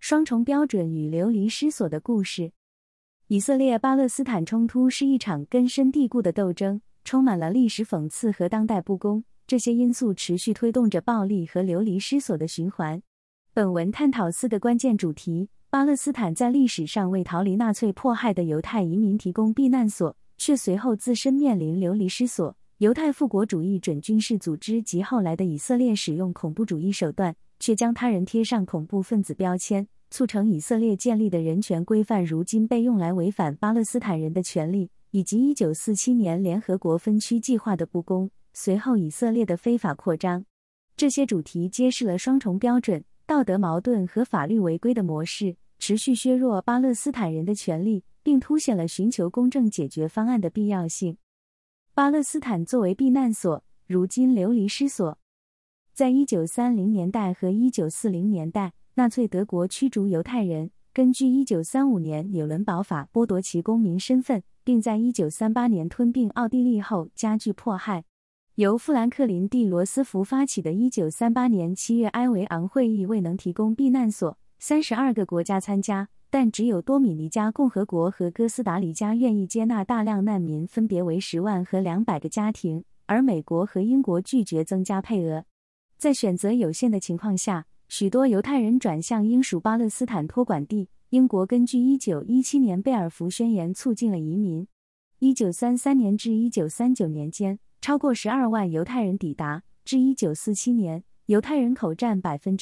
双重标准与流离失所的故事。以色列巴勒斯坦冲突是一场根深蒂固的斗争，充满了历史讽刺和当代不公，这些因素持续推动着暴力和流离失所的循环。本文探讨4个关键主题：巴勒斯坦在历史上为逃离纳粹迫害的犹太移民提供避难所，却随后自身面临流离失所；犹太复国主义准军事组织及后来的以色列使用恐怖主义手段，却将他人贴上恐怖分子标签，促成以色列建立的人权规范如今被用来违反巴勒斯坦人的权利，以及1947年联合国分区计划的不公，随后以色列的非法扩张。这些主题揭示了双重标准、道德矛盾和法律违规的模式，持续削弱巴勒斯坦人的权利，并凸显了寻求公正解决方案的必要性。巴勒斯坦作为避难所，如今流离失所。在1930年代和1940年代，纳粹德国驱逐犹太人，根据1935年纽伦堡法剥夺其公民身份，并在1938年吞并奥地利后加剧迫害。由富兰克林·蒂罗斯福发起的1938年7月埃维昂会议未能提供避难所，32个国家参加，但只有多米尼加共和国和哥斯达黎加愿意接纳大量难民，分别为10万和200个家庭，而美国和英国拒绝增加配额。在选择有限的情况下，许多犹太人转向英属巴勒斯坦托管地。英国根据1917年贝尔福宣言促进了移民。1933年至1939年间，超过12万犹太人抵达，至1947年，犹太人口占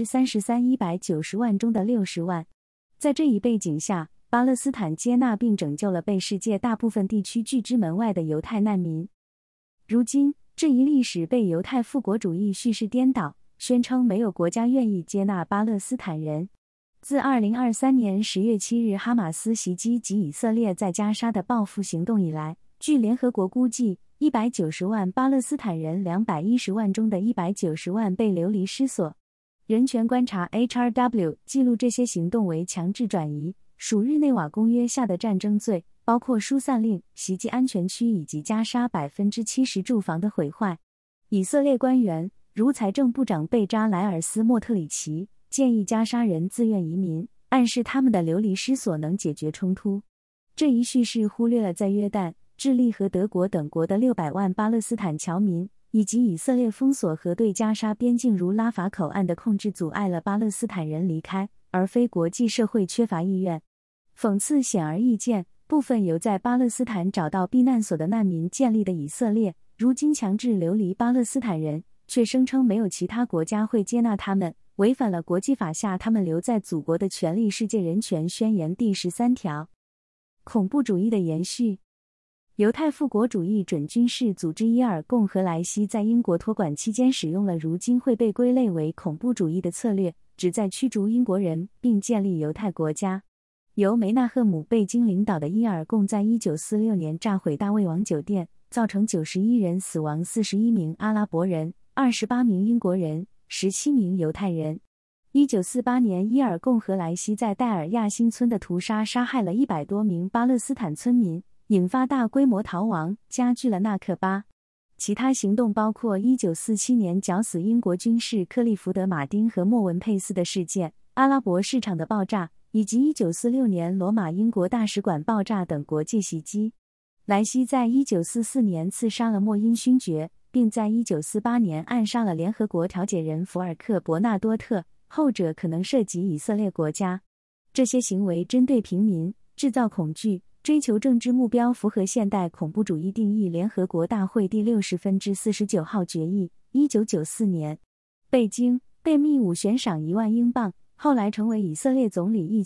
33%，190万中的60万。在这一背景下，巴勒斯坦接纳并拯救了被世界大部分地区拒之门外的犹太难民。如今，这一历史被犹太复国主义叙事颠倒，宣称没有国家愿意接纳巴勒斯坦人。自2023年10月7日哈马斯袭击及以色列在加沙的报复行动以来，据联合国估计，190万巴勒斯坦人210万中的190万被流离失所。人权观察 HRW 记录这些行动为强制转移，属日内瓦公约下的战争罪，包括疏散令、袭击安全区以及加沙 70% 住房的毁坏。以色列官员，如财政部长贝扎莱尔斯·莫特里奇，建议加沙人自愿移民，暗示他们的流离失所能解决冲突。这一叙事忽略了在约旦、智利和德国等国的600万巴勒斯坦侨民，以及以色列封锁和对加沙边境如拉法口岸的控制阻碍了巴勒斯坦人离开，而非国际社会缺乏意愿。讽刺显而易见，部分由在巴勒斯坦找到避难所的难民建立的以色列，如今强制流离巴勒斯坦人，却声称没有其他国家会接纳他们，违反了国际法下他们留在祖国的权利。世界人权宣言第13条。恐怖主义的延续。犹太复国主义准军事组织伊尔贡和莱西在英国托管期间使用了如今会被归类为恐怖主义的策略，旨在驱逐英国人并建立犹太国家。由梅纳赫姆·贝金领导的伊尔贡在1946年炸毁大卫王酒店，造成91人死亡，41名阿拉伯人，28名英国人，17名犹太人。1948年，伊尔贡和莱西在戴尔亚辛村的屠杀杀害了100多名巴勒斯坦村民，引发大规模逃亡，加剧了纳克巴。其他行动包括1947年绞死英国军士克利福德·马丁和莫文佩斯的事件、阿拉伯市场的爆炸，以及1946年罗马英国大使馆爆炸等国际袭击。莱西在1944年刺杀了莫因勋爵，并在1948年暗杀了联合国调解人福尔克·伯纳多特，后者可能涉及以色列国家。这些行为针对平民，制造恐惧，追求政治目标，符合现代恐怖主义定义。联合国大会第60分之49号决议，1994年，贝京被密武悬赏1万英镑，后来成为以色列总理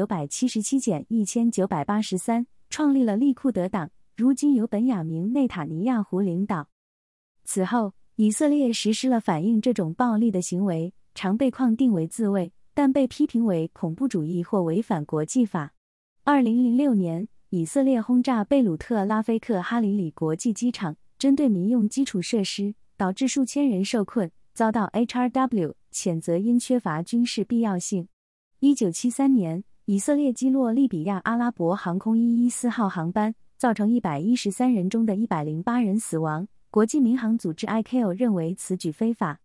1977-1983，创立了利库德党，如今由本雅明·内塔尼亚胡领导。此后，以色列实施了反映这种暴力的行为，常被框定为自卫，但被批评为恐怖主义或违反国际法。2006年，以色列轰炸贝鲁特拉菲克哈里里国际机场，针对民用基础设施，导致数千人受困，遭到 HRW 谴责因缺乏军事必要性。1973年，以色列击落利比亚阿拉伯航空114号航班，造成113人中的108人死亡。国际民航组织 ICAO 认为此举非法。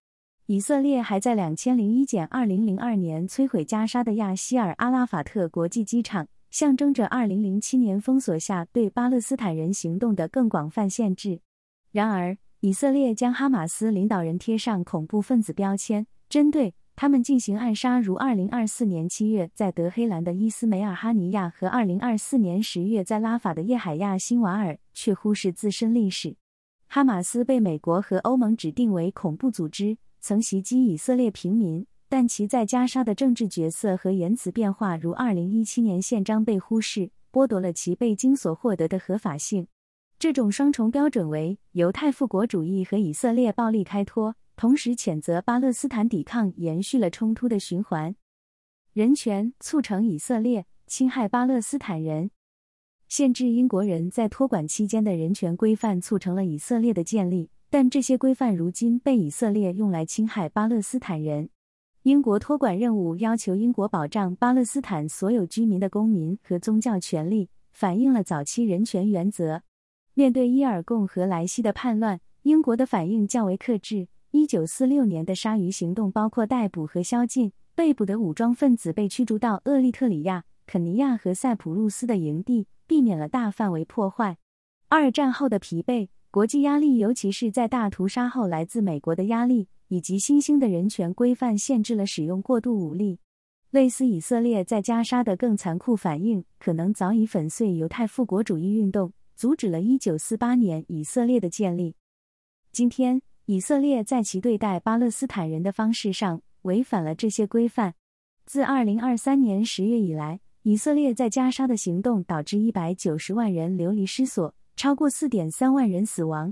以色列还在2001-2002年摧毁加沙的亚希尔阿拉法特国际机场，象征着2007年封锁下对巴勒斯坦人行动的更广泛限制。然而，以色列将哈马斯领导人贴上恐怖分子标签，针对他们进行暗杀，如2024年7月在德黑兰的伊斯梅尔哈尼亚和2024年10月在拉法的叶海亚辛瓦尔，却忽视自身历史。哈马斯被美国和欧盟指定为恐怖组织，曾袭击以色列平民，但其在加沙的政治角色和言辞变化如2017年宪章被忽视，剥夺了其被经所获得的合法性。这种双重标准为犹太复国主义和以色列暴力开脱，同时谴责巴勒斯坦抵抗，延续了冲突的循环。人权促成以色列侵害巴勒斯坦人。限制英国人在托管期间的人权规范促成了以色列的建立，但这些规范如今被以色列用来侵害巴勒斯坦人。英国托管任务要求英国保障巴勒斯坦所有居民的公民和宗教权利，反映了早期人权原则。面对伊尔贡和莱西的叛乱，英国的反应较为克制。1946年的鲨鱼行动包括逮捕和宵禁，被捕的武装分子被驱逐到厄立特里亚、肯尼亚和塞浦路斯的营地，避免了大范围破坏。二战后的疲惫，国际压力，尤其是在大屠杀后来自美国的压力，以及新兴的人权规范限制了使用过度武力。类似以色列在加沙的更残酷反应，可能早已粉碎犹太复国主义运动，阻止了1948年以色列的建立。今天，以色列在其对待巴勒斯坦人的方式上违反了这些规范。自2023年10月以来，以色列在加沙的行动导致190万人流离失所，超过 4.3 万人死亡，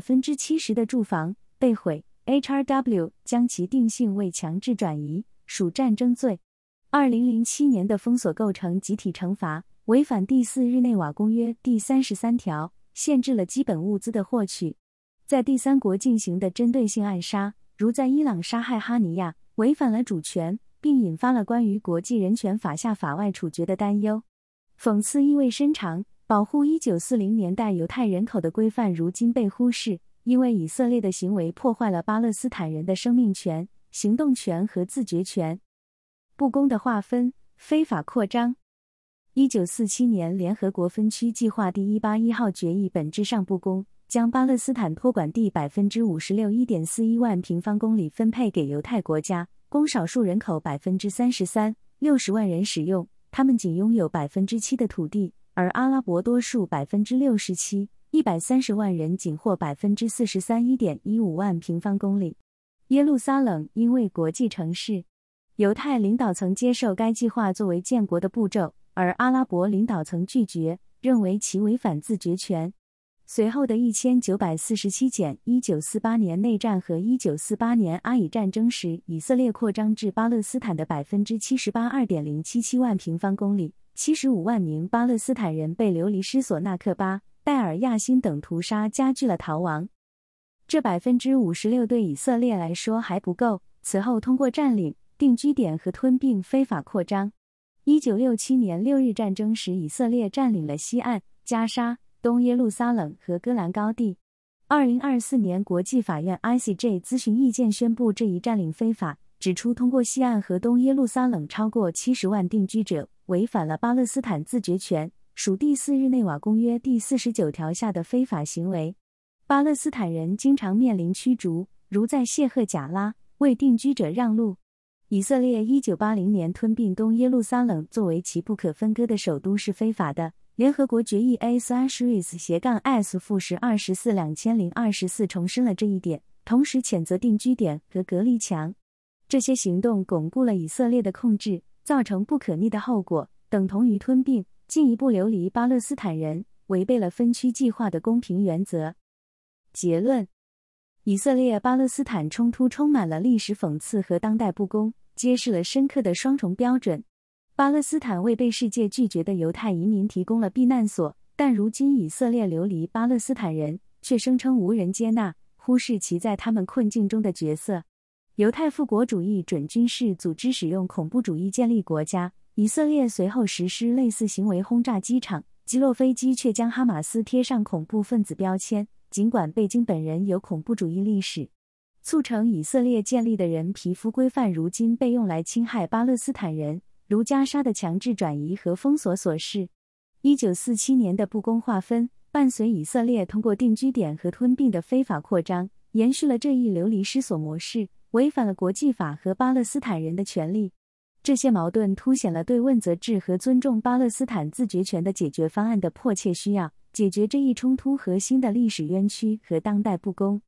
70% 的住房被毁。HRW 将其定性为强制转移，属战争罪。2007年的封锁构成集体惩罚，违反第4日内瓦公约第33条，限制了基本物资的获取。在第三国进行的针对性暗杀，如在伊朗杀害哈尼亚，违反了主权，并引发了关于国际人权法下法外处决的担忧。讽刺意味深长，保护1940年代犹太人口的规范如今被忽视，因为以色列的行为破坏了巴勒斯坦人的生命权、行动权和自决权。不公的划分，非法扩张。1947年联合国分区计划第181号决议本质上不公，将巴勒斯坦托管地 56.41 万平方公里分配给犹太国家，供少数人口 33%、60万人使用，他们仅拥有 7% 的土地，而阿拉伯多数 67%、130万人仅获 43.15 万平方公里。耶路撒冷因为国际城市，犹太领导层接受该计划作为建国的步骤，而阿拉伯领导层拒绝，认为其违反自决权。随后的1947检1948年内战和1948年阿以战争时，以色列扩张至巴勒斯坦的 78% 2.077 万平方公里，75万名巴勒斯坦人被流离失所，纳克巴、戴尔亚辛等屠杀加剧了逃亡。这 56% 对以色列来说还不够，此后通过占领、定居点和吞并非法扩张。1967年6日战争时，以色列占领了西岸、加沙、东耶路撒冷和戈兰高地。2024年国际法院 ICJ 咨询意见宣布这一占领非法，指出通过西岸和东耶路撒冷超过70万定居者，违反了巴勒斯坦自决权，属第4日内瓦公约第49条下的非法行为。巴勒斯坦人经常面临驱逐，如在谢赫贾拉，为定居者让路。以色列1980年吞并东耶路撒冷作为其不可分割的首都是非法的。联合国决议 A/S-24/2024 重申了这一点，同时谴责定居点和隔离墙。这些行动巩固了以色列的控制，造成不可逆的后果，等同于吞并，进一步流离巴勒斯坦人，违背了分区计划的公平原则。结论：以色列巴勒斯坦冲突充满了历史讽刺和当代不公，揭示了深刻的双重标准。巴勒斯坦为被世界拒绝的犹太移民提供了避难所，但如今以色列流离巴勒斯坦人，却声称无人接纳，忽视其在他们困境中的角色。犹太复国主义准军事组织使用恐怖主义建立国家，以色列随后实施类似行为，轰炸机场，击落飞机，却将哈马斯贴上恐怖分子标签，尽管贝京本人有恐怖主义历史。 促成以色列建立的人皮肤规范如今被用来侵害巴勒斯坦人，如加沙的强制转移和封锁所示。1947年的不公划分，伴随以色列通过定居点和吞并的非法扩张，延续了这一流离失所模式，违反了国际法和巴勒斯坦人的权利。这些矛盾凸显了对问责制和尊重巴勒斯坦自决权的解决方案的迫切需要，解决这一冲突核心的历史冤屈和当代不公。